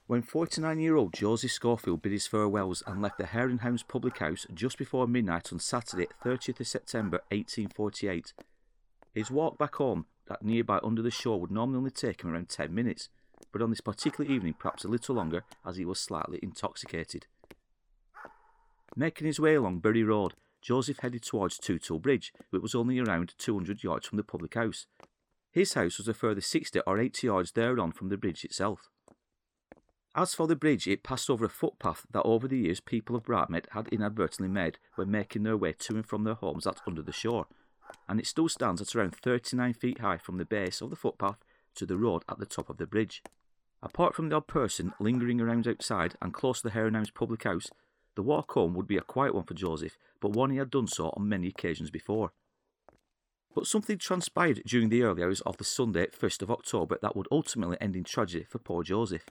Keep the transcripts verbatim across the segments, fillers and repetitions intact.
When forty-nine-year-old Joseph Schofield bid his farewells and left the Hare and Hounds public house just before midnight on Saturday, thirtieth of September eighteen forty-eight, his walk back home that nearby under the shore would normally only take him around ten minutes, but on this particular evening perhaps a little longer as he was slightly intoxicated. Making his way along Bury Road, Joseph headed towards Tootle Bridge, which was only around two hundred yards from the public house. His house was a further sixty or eighty yards thereon from the bridge itself. As for the bridge, it passed over a footpath that over the years people of Brightmead had inadvertently made when making their way to and from their homes at under the shore, and it still stands at around thirty-nine feet high from the base of the footpath to the road at the top of the bridge. Apart from the odd person lingering around outside and close to the Hare and Hounds public house, the walk home would be a quiet one for Joseph, but one he had done so on many occasions before. But something transpired during the early hours of the Sunday, first of October, that would ultimately end in tragedy for poor Joseph.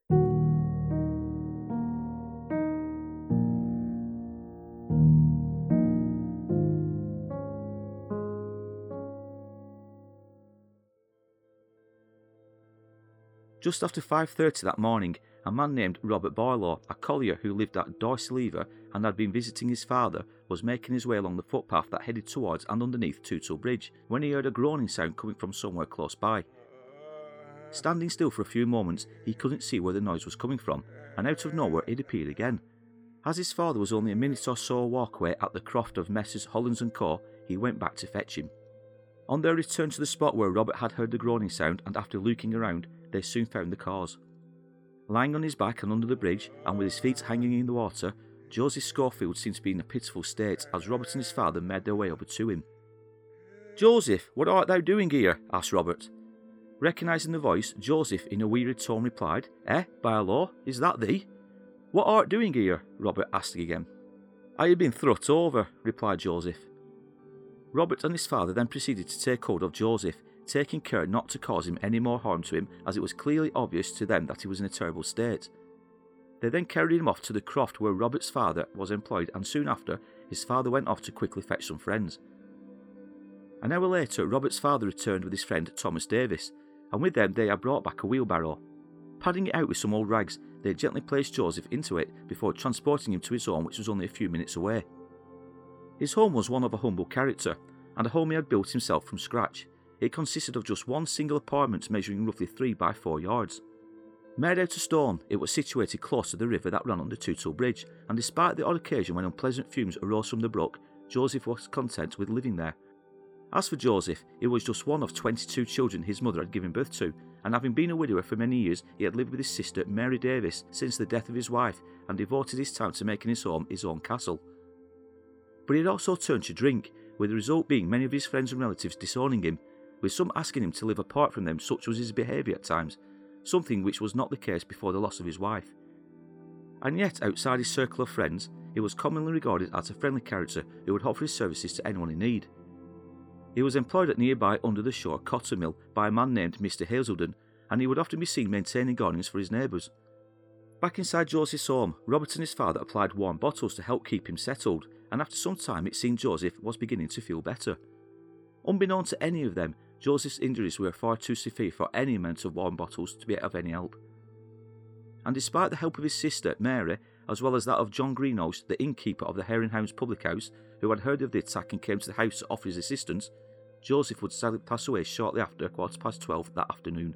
Just after five thirty that morning, a man named Robert Barlow, a collier who lived at Dorsey Lever and had been visiting his father, was making his way along the footpath that headed towards and underneath Tootle Bridge when he heard a groaning sound coming from somewhere close by. Standing still for a few moments, he couldn't see where the noise was coming from, and out of nowhere it appeared again. As his father was only a minute or so walk away at the croft of Messrs Hollins and Co, he went back to fetch him. On their return to the spot where Robert had heard the groaning sound, and after looking around, they soon found the cause. Lying on his back and under the bridge, and with his feet hanging in the water, Joseph Schofield seemed to be in a pitiful state as Robert and his father made their way over to him. "Joseph, what art thou doing here?" asked Robert. Recognising the voice, Joseph in a wearied tone replied, "Eh, Barlow, is that thee?" "What art doing here?" Robert asked again. "I have been thrut over," replied Joseph. Robert and his father then proceeded to take hold of Joseph, taking care not to cause him any more harm to him, as it was clearly obvious to them that he was in a terrible state. They then carried him off to the croft where Robert's father was employed, and soon after, his father went off to quickly fetch some friends. An hour later, Robert's father returned with his friend Thomas Davis, and with them they had brought back a wheelbarrow. Padding it out with some old rags, they gently placed Joseph into it before transporting him to his home, which was only a few minutes away. His home was one of a humble character, and a home he had built himself from scratch. It consisted of just one single apartment measuring roughly three by four yards. Made out of stone, it was situated close to the river that ran under Tootle Bridge, and despite the odd occasion when unpleasant fumes arose from the brook, Joseph was content with living there. As for Joseph, he was just one of twenty-two children his mother had given birth to, and having been a widower for many years, he had lived with his sister Mary Davis since the death of his wife, and devoted his time to making his home his own castle. But he had also turned to drink, with the result being many of his friends and relatives disowning him, with some asking him to live apart from them. Such was his behaviour at times, something which was not the case before the loss of his wife. And yet, outside his circle of friends, he was commonly regarded as a friendly character who would offer his services to anyone in need. He was employed at nearby under the shore cotton mill by a man named Mister Hazelden, and he would often be seen maintaining gardens for his neighbours. Back inside Joseph's home, Robert and his father applied warm bottles to help keep him settled, and after some time it seemed Joseph was beginning to feel better. Unbeknown to any of them, Joseph's injuries were far too severe for any amount of warm bottles to be of any help. And despite the help of his sister, Mary, as well as that of John Greenhouse, the innkeeper of the Hare and Hounds public house, who had heard of the attack and came to the house to offer his assistance, Joseph would sadly pass away shortly after quarter past twelve that afternoon.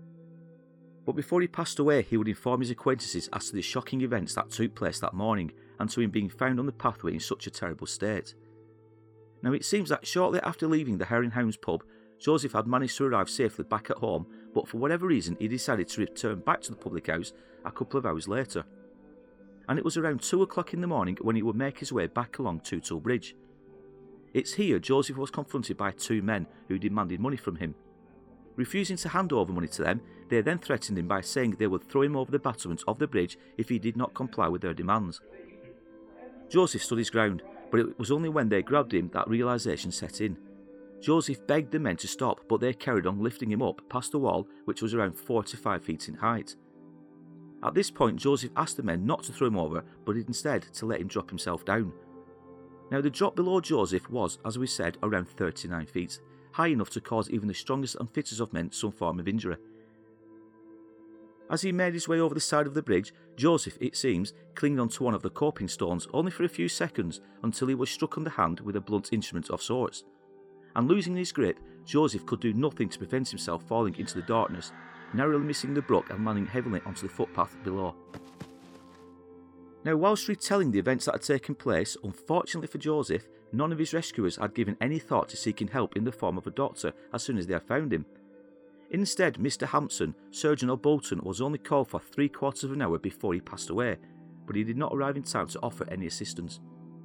But before he passed away, he would inform his acquaintances as to the shocking events that took place that morning, and to him being found on the pathway in such a terrible state. Now it seems that shortly after leaving the Hare and Hounds pub, Joseph had managed to arrive safely back at home, but for whatever reason he decided to return back to the public house a couple of hours later. And it was around two o'clock in the morning when he would make his way back along Tootle Bridge. It's here Joseph was confronted by two men who demanded money from him. Refusing to hand over money to them, they then threatened him by saying they would throw him over the battlement of the bridge if he did not comply with their demands. Joseph stood his ground, but it was only when they grabbed him that realisation set in. Joseph begged the men to stop, but they carried on lifting him up past the wall, which was around four to five feet in height. At this point, Joseph asked the men not to throw him over, but instead to let him drop himself down. Now the drop below Joseph was, as we said, around thirty-nine feet, high enough to cause even the strongest and fittest of men some form of injury. As he made his way over the side of the bridge, Joseph, it seems, clinged onto one of the coping stones only for a few seconds until he was struck on the hand with a blunt instrument of sorts. And losing his grip, Joseph could do nothing to prevent himself falling into the darkness, narrowly missing the brook and landing heavily onto the footpath below. Now, whilst retelling the events that had taken place, unfortunately for Joseph, none of his rescuers had given any thought to seeking help in the form of a doctor as soon as they had found him. Instead, Mister Hampson, Surgeon of Bolton, was only called for three quarters of an hour before he passed away, but he did not arrive in time to offer any assistance.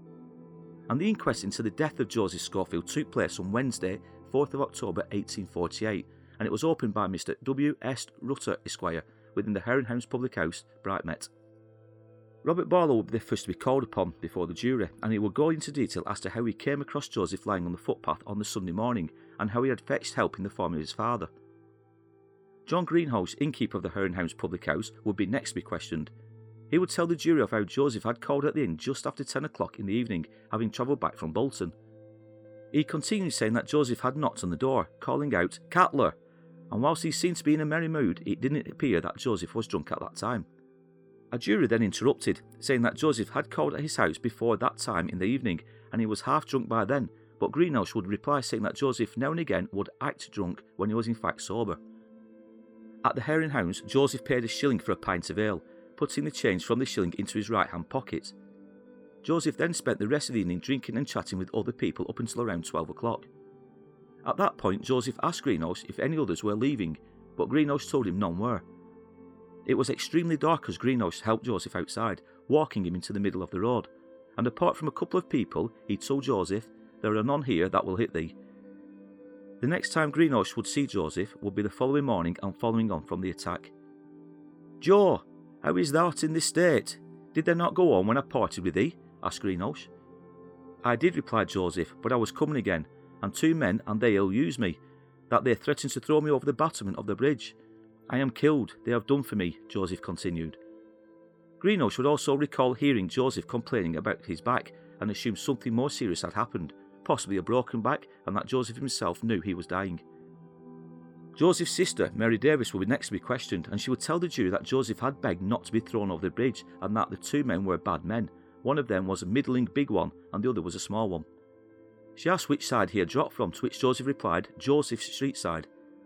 And the inquest into the death of Joseph Schofield took place on Wednesday, fourth of October eighteen forty-eight, and it was opened by Mister W S Rutter, Esquire, within the Hare and Hounds public house, Brightmet. Robert Barlow would be the first to be called upon before the jury, and he will go into detail as to how he came across Joseph lying on the footpath on the Sunday morning, and how he had fetched help in the form of his father. John Greenhouse, innkeeper of the Hare and Hounds public house, would be next to be questioned. He would tell the jury of how Joseph had called at the inn just after ten o'clock in the evening, having travelled back from Bolton. He continued saying that Joseph had knocked on the door, calling out, "Cattler!" and whilst he seemed to be in a merry mood, it didn't appear that Joseph was drunk at that time. A jury then interrupted, saying that Joseph had called at his house before that time in the evening, and he was half drunk by then, but Greenhouse would reply saying that Joseph now and again would act drunk when he was in fact sober. At the Hare and Hounds, Joseph paid a shilling for a pint of ale, putting the change from the shilling into his right-hand pocket. Joseph then spent the rest of the evening drinking and chatting with other people up until around twelve o'clock. At that point, Joseph asked Greenhouse if any others were leaving, but Greenhouse told him none were. It was extremely dark as Greenhouse helped Joseph outside, walking him into the middle of the road, and apart from a couple of people, he told Joseph, "There are none here that will hit thee." The next time Greenhouse would see Joseph would be the following morning and following on from the attack. "Joe, how is thou in this state? Did they not go on when I parted with thee?" asked Greenhouse. "I did," replied Joseph, "but I was coming again, and two men, and they ill-used me, that they threatened to throw me over the battlement of the bridge. I am killed, they have done for me," Joseph continued. Greenhouse would also recall hearing Joseph complaining about his back, and assumed something more serious had happened, possibly a broken back, and that Joseph himself knew he was dying. Joseph's sister, Mary Davis, would be next to be questioned, and she would tell the jury that Joseph had begged not to be thrown over the bridge, and that the two men were bad men. One of them was a middling big one, and the other was a small one. She asked which side he had dropped from, to which Joseph replied, "Joseph's street side."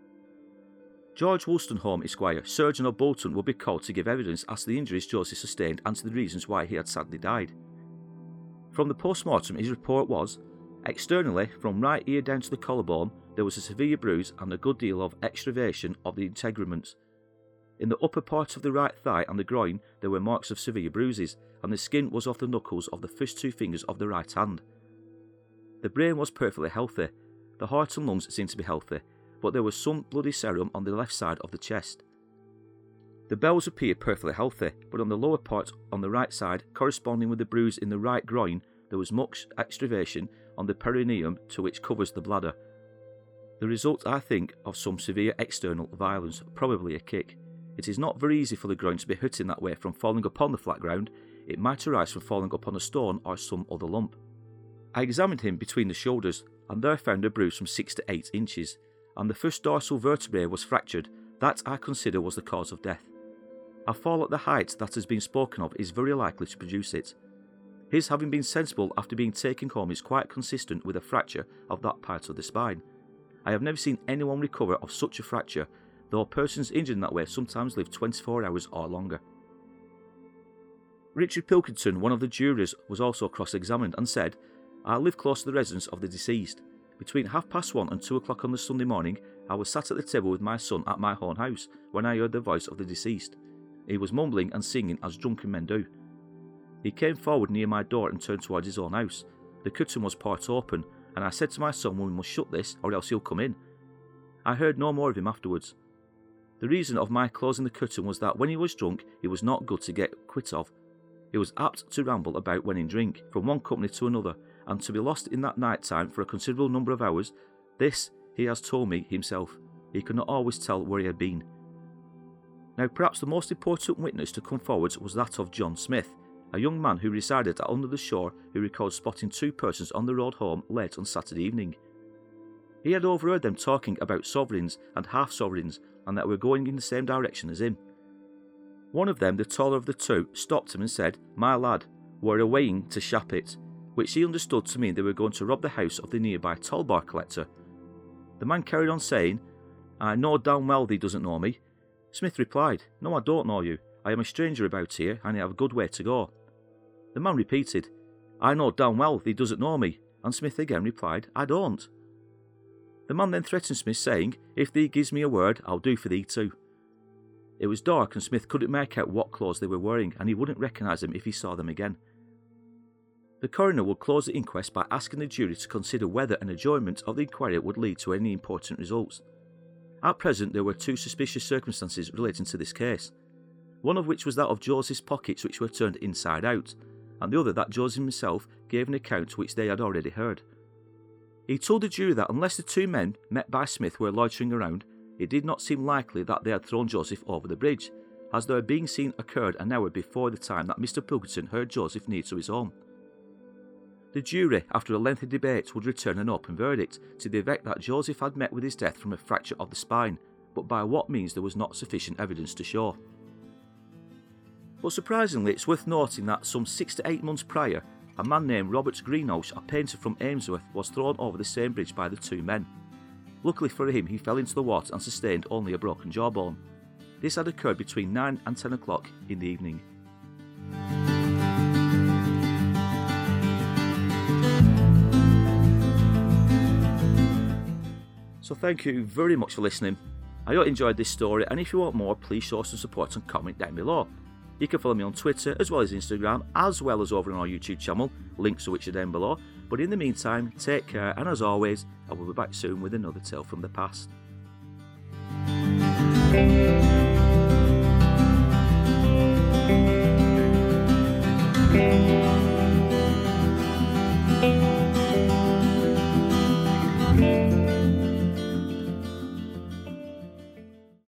George Wolstenholme, Esquire, Surgeon of Bolton, would be called to give evidence as to the injuries Joseph sustained and to the reasons why he had sadly died. From the post-mortem, his report was, externally, from right ear down to the collarbone, there was a severe bruise and a good deal of extravasation of the integuments. In the upper part of the right thigh and the groin, there were marks of severe bruises, and the skin was off the knuckles of the first two fingers of the right hand. The brain was perfectly healthy. The heart and lungs seemed to be healthy, but there was some bloody serum on the left side of the chest. The bowels appeared perfectly healthy, but on the lower part on the right side, corresponding with the bruise in the right groin, there was much extravasation on the perineum to which covers the bladder. The result, I think, of some severe external violence, probably a kick. It is not very easy for the groin to be hurt in that way from falling upon the flat ground. It might arise from falling upon a stone or some other lump. I examined him between the shoulders, and there found a bruise from six to eight inches, and the first dorsal vertebrae was fractured. That I consider was the cause of death. A fall at the height that has been spoken of is very likely to produce it. His having been sensible after being taken home is quite consistent with a fracture of that part of the spine. I have never seen anyone recover of such a fracture, though persons injured in that way sometimes live twenty-four hours or longer. Richard Pilkington, one of the jurors, was also cross-examined and said, "I live close to the residence of the deceased. Between half past one and two o'clock on the Sunday morning, I was sat at the table with my son at my own house when I heard the voice of the deceased. He was mumbling and singing as drunken men do. He came forward near my door and turned towards his own house. The curtain was part open, and I said to my son, we must shut this or else he'll come in. I heard no more of him afterwards. The reason of my closing the curtain was that when he was drunk, he was not good to get quit of. He was apt to ramble about when in drink, from one company to another, and to be lost in that night time for a considerable number of hours. This he has told me himself. He could not always tell where he had been." Now perhaps the most important witness to come forward was that of John Smith, a young man who resided at Under the Shore, who recalled spotting two persons on the road home late on Saturday evening. He had overheard them talking about sovereigns and half-sovereigns, and that were going in the same direction as him. One of them, the taller of the two, stopped him and said, "My lad, we're awaying to Shapit," which he understood to mean they were going to rob the house of the nearby toll bar collector. The man carried on saying, "I know damn well thee doesn't know me." Smith replied, "No, I don't know you. I am a stranger about here, and I have a good way to go." The man repeated, "I know damn well thee doesn't know me," and Smith again replied, "I don't." The man then threatened Smith, saying, "If thee gives me a word, I'll do for thee too." It was dark, and Smith couldn't make out what clothes they were wearing, and he wouldn't recognise them if he saw them again. The coroner would close the inquest by asking the jury to consider whether an adjournment of the inquiry would lead to any important results. At present, there were two suspicious circumstances relating to this case, one of which was that of Joseph's pockets, which were turned inside out, and the other that Joseph himself gave an account which they had already heard. He told the jury that unless the two men met by Smith were loitering around, it did not seem likely that they had thrown Joseph over the bridge, as their being seen occurred an hour before the time that Mister Pilkington heard Joseph near to his home. The jury, after a lengthy debate, would return an open verdict to the effect that Joseph had met with his death from a fracture of the spine, but by what means there was not sufficient evidence to show. But surprisingly, it's worth noting that some six to eight months prior, a man named Robert Greenhouse, a painter from Amesworth, was thrown over the same bridge by the two men. Luckily for him, he fell into the water and sustained only a broken jawbone. This had occurred between nine and ten o'clock in the evening. So thank you very much for listening. I hope you enjoyed this story, and if you want more, please show some support and comment down below. You can follow me on Twitter as well as Instagram, as well as over on our YouTube channel, links to which are down below. But in the meantime, take care, and as always, I will be back soon with another tale from the past. Thank you.